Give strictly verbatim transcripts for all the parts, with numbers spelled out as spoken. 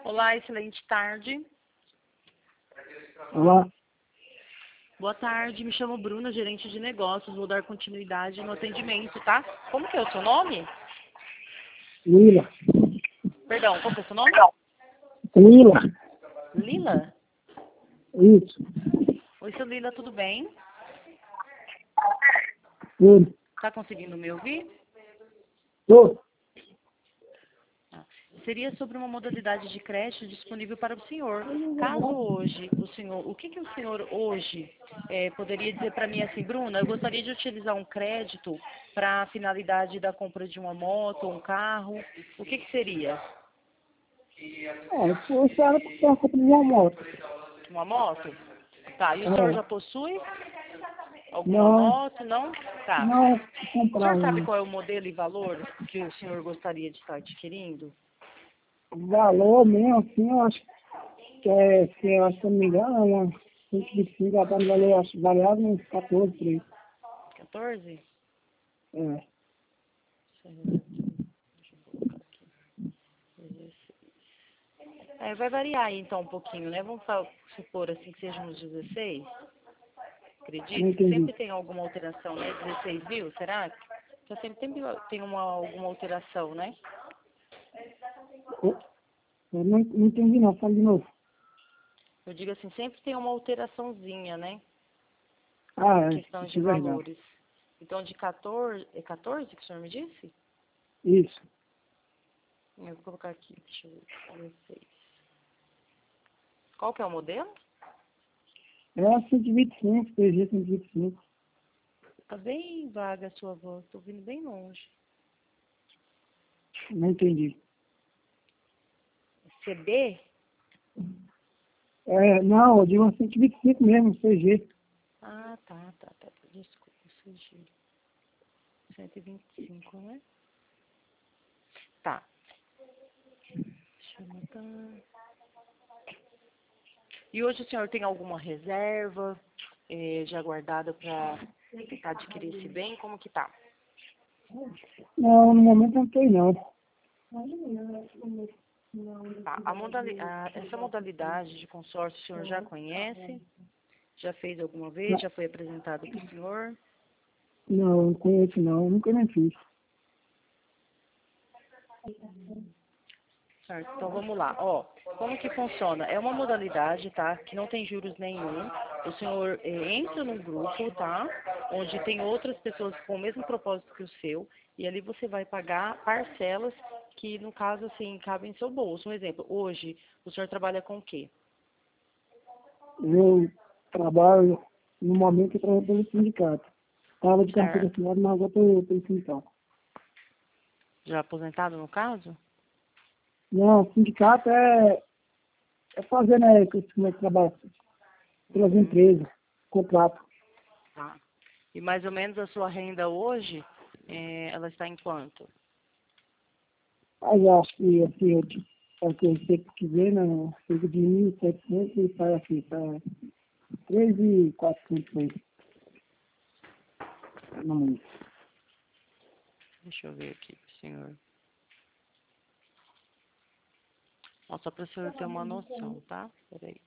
Olá, excelente tarde. Olá, Boa tarde, me chamo Bruna, gerente de negócios. Vou dar continuidade no atendimento, tá? Como que é o seu nome? Lila. Perdão, qual que é o seu nome? Lila. Lila? Isso. Oi, seu Lila, tudo bem? Tudo. Tá conseguindo me ouvir? Tô. Ah, Seria sobre uma modalidade de crédito disponível para o senhor. Caso hoje, o senhor, o que que o senhor hoje eh, poderia dizer para mim assim, Bruna, eu gostaria de utilizar um crédito para a finalidade da compra de uma moto, um carro, o que que seria? É, foi para para comprar uma moto. Uma moto? Tá, e o senhor já É, possui alguma não, moto, não? Tá. não O comprar senhor sabe um qual é o modelo e valor que o senhor gostaria de estar adquirindo? valor mesmo, assim, eu acho que é, se eu acho que eu não me engano, é uma cento e vinte e cinco, ela tá no valor, acho, variável uns quatorze por aí. quatorze? É, Deixa eu colocar aqui. dezesseis. É, vai variar aí então um pouquinho, né? Vamos fa- supor assim que seja uns dezesseis. não Acredito que entendi. sempre tem alguma alteração, né? dezesseis mil, será? Já sempre tem, tem uma, alguma alteração, né? Eu, eu não, não entendi não, fala de novo. Eu digo assim, sempre tem uma alteraçãozinha, né? Ah, Em é, questão isso de é verdade. valores. Então, de quatorze, é quatorze que o senhor me disse? Isso. Eu vou colocar aqui, deixa eu ver, dezesseis. Qual que é o modelo? É a cento e vinte e cinco, P G cento e vinte e cinco. Tá bem vaga a sua voz, tô ouvindo bem longe. Não entendi. C B? É, não, eu digo uma cento e vinte e cinco mesmo, C G. Ah, tá, tá, tá. Desculpa, C G. cento e vinte e cinco, né? Tá. Deixa eu anotar. E hoje o senhor tem alguma reserva eh, já guardada para tentar adquirir esse bem? Como que tá? Não, no momento não tem não. Tá. A modali a, essa modalidade de consórcio o senhor já conhece? Já fez alguma vez? Não, Já foi apresentado para o senhor? não, não conheço não, nunca nem fiz. Certo, então vamos lá. Ó, como que funciona? É uma modalidade, tá? Que não tem juros nenhum. O senhor eh, entra num grupo, tá? Onde tem outras pessoas com o mesmo propósito que o seu. E ali você vai pagar parcelas que, no caso, assim, cabem em seu bolso. Um exemplo, hoje o senhor trabalha com o quê? Eu trabalho, no momento eu trabalho pelo sindicato. Estava de carteira Certo. assinada, mas agora estou pelo sindicato. Já aposentado, no caso? Não, sindicato é, é fazer, né, que- como é que trabalha, pelas Uhum. empresas, contrato. Tá. E mais ou menos a sua renda hoje, eh, ela está em quanto? Mas eu acho que, assim, eu, é o que eu sei que vem, né, cerca de mil e setecentos e sai aqui, tá três mil e quatrocentos aí, no mês. Deixa eu ver aqui pro senhor. Ó, só para o senhor ter uma noção, tá? Peraí.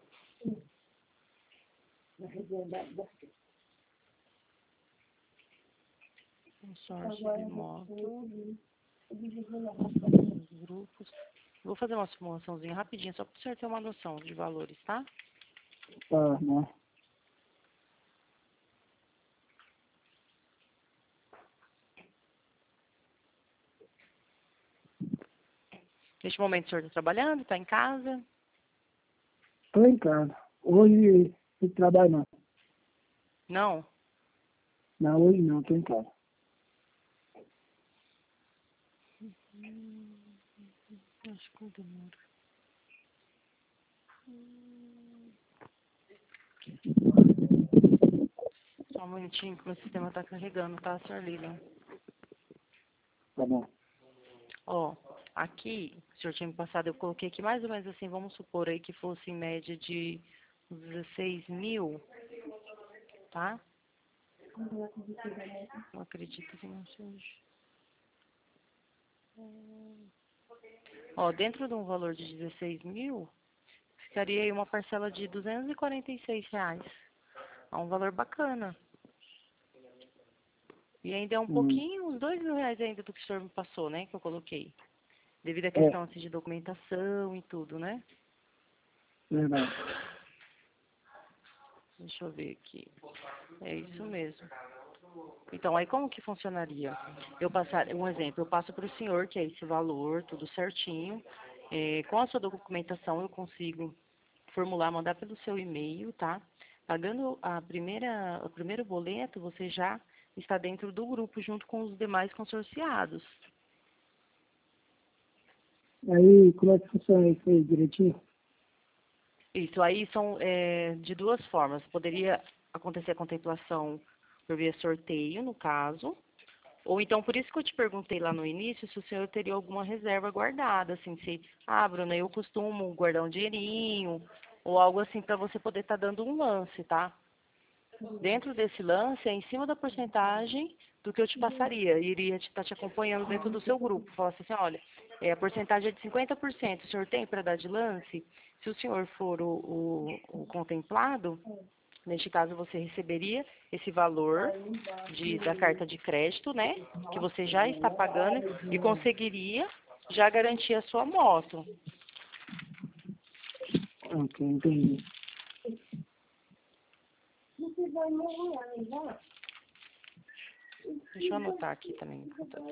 Consórcio de moto, os grupos. Vou fazer uma simulaçãozinha rapidinho, só para o senhor ter uma noção de valores, tá? Tá, né? Neste momento o senhor está trabalhando, está em casa? Estou em casa. Hoje eu trabalho não. Não? Não, hoje não, estou em casa. Hum, acho que eu demoro. Só um minutinho que o meu sistema está carregando, tá, senhor Lilian? Tá bom. Ó, aqui, o senhor tinha me passado, eu coloquei aqui mais ou menos assim, vamos supor aí que fosse em média de uns dezesseis mil, tá? Não acredito que não seja. Hum. Ó, dentro de um valor de dezesseis mil, ficaria aí uma parcela de duzentos e quarenta e seis reais. É um valor bacana. E ainda é um Hum, pouquinho, uns dois mil reais ainda do que o senhor me passou, né? Que eu coloquei. Devido à é, questão assim, de documentação e tudo, né? verdade. Deixa eu ver aqui. É isso mesmo. Então, aí como que funcionaria? Eu passar, um exemplo, eu passo para o senhor, que é esse valor, tudo certinho. É, com a sua documentação eu consigo formular, mandar pelo seu e-mail, tá? Pagando a primeira, o primeiro boleto, você já está dentro do grupo junto com os demais consorciados. Aí, como é que funciona isso aí direitinho? Isso aí são é, de duas formas. Poderia acontecer a contemplação por via sorteio, no caso. Ou então, por isso que eu te perguntei lá no início se o senhor teria alguma reserva guardada, assim, se, ah, Bruna, eu costumo guardar um dinheirinho, ou algo assim para você poder estar dando um lance, tá? Dentro desse lance, é em cima da porcentagem do que eu te passaria. Iria estar te, tá te acompanhando dentro do seu grupo. Falasse assim, olha, é, a porcentagem é de cinquenta por cento. O senhor tem para dar de lance? Se o senhor for o, o, o contemplado, neste caso você receberia esse valor de, da carta de crédito, né? Que você já está pagando e conseguiria já garantir a sua moto. Ok, entendi. Deixa eu anotar aqui também.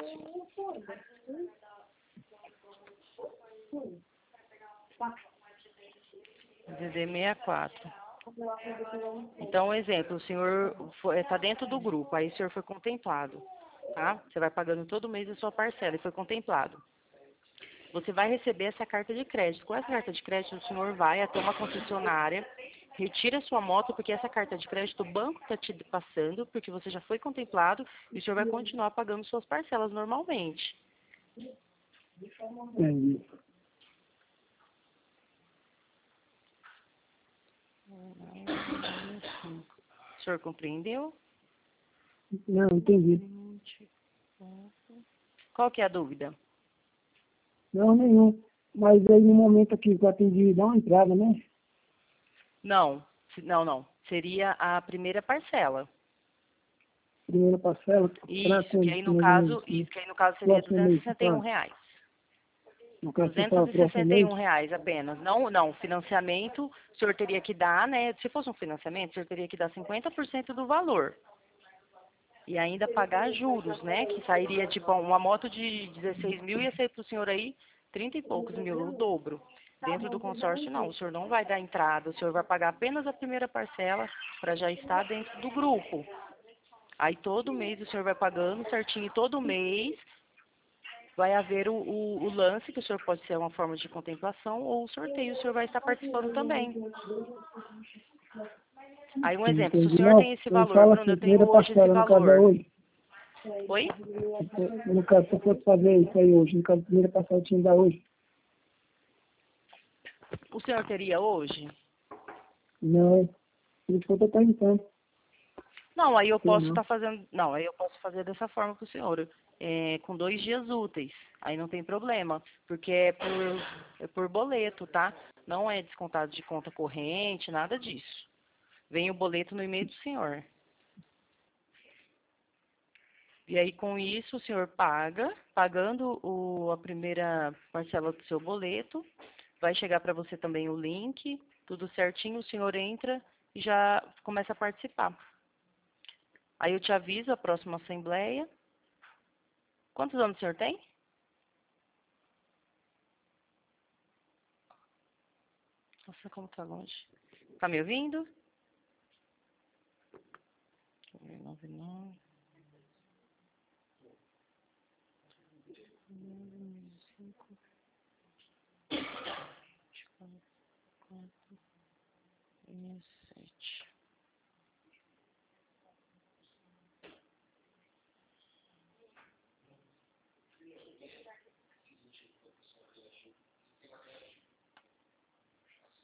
D D sessenta e quatro. Então, um exemplo, o senhor está dentro do grupo, aí o senhor foi contemplado, tá? Você vai pagando todo mês a sua parcela e foi contemplado. Você vai receber essa carta de crédito. Com essa carta de crédito, o senhor vai até uma concessionária, retira a sua moto, porque essa carta de crédito o banco está te passando, porque você já foi contemplado e o senhor vai continuar pagando suas parcelas normalmente. Entendi. O senhor compreendeu? Não, entendi. Qual que é a dúvida? Não, nenhum. Mas aí no momento aqui que eu atendi, dá uma entrada, né? Não, se- não, não. Seria a primeira parcela. Primeira parcela, para Isso, que quando? aí no Mais ou menos, caso, né? isso, que aí no caso seria Próximo duzentos e mês, você sessenta e um fala? reais. No caso, você duzentos fala e próximo sessenta e mês? um reais apenas. Não, não, financiamento, o senhor teria que dar, né? Se fosse um financiamento, o senhor teria que dar cinquenta por cento do valor. E ainda pagar juros, né? Que sairia, tipo, uma moto de dezesseis mil ia sair para o senhor aí trinta e poucos mil, o dobro. Dentro do consórcio, não. O senhor não vai dar entrada, o senhor vai pagar apenas a primeira parcela para já estar dentro do grupo. Aí todo mês o senhor vai pagando certinho, todo mês vai haver o, o, o lance, que o senhor pode ser uma forma de contemplação, ou o sorteio, o senhor vai estar participando também. Aí um Sim, exemplo, se o entendi. senhor Não, tem esse eu valor, falo Bruno, assim, eu tenho primeira hoje esse parcela, no caso é valor. hoje. Oi? No caso, se eu fosse fazer isso aí hoje, no caso, a primeira parcela tinha que dar hoje. O senhor teria hoje? Não, por isso que eu tô perguntando. Não, aí eu Sei posso não. estar fazendo. Não, aí eu posso fazer dessa forma para o senhor. É, com dois dias úteis. Aí não tem problema. Porque é por, é por boleto, tá? Não é descontado de conta corrente, nada disso. Vem o boleto no e-mail do senhor. E aí, com isso, o senhor paga, pagando o, a primeira parcela do seu boleto, vai chegar para você também o link, tudo certinho, o senhor entra e já começa a participar. Aí eu te aviso a próxima assembleia. Quantos anos o senhor tem? Nossa, como tá longe. Tá me ouvindo? nove nove. sete.